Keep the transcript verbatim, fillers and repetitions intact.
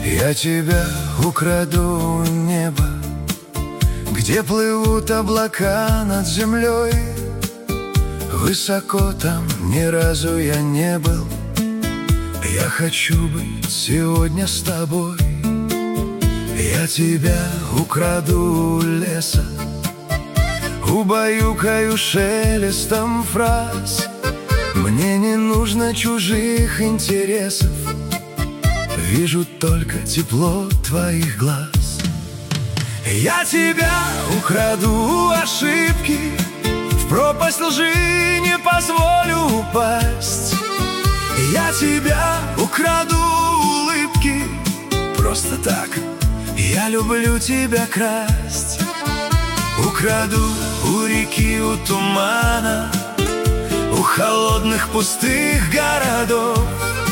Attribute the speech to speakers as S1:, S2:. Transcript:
S1: Я тебя украду у неба, где плывут облака над землей. Высоко там ни разу я не был. Я хочу быть сегодня с тобой. Я тебя украду у леса, убаюкаю шелестом фраз. Мне не нужно чужих интересов, вижу только тепло твоих глаз. Я тебя украду у ошибки, в пропасть лжи не позволю упасть. Я тебя украду у улыбки, просто так я люблю тебя красть. Украду у реки, у тумана, у холодных пустых городов.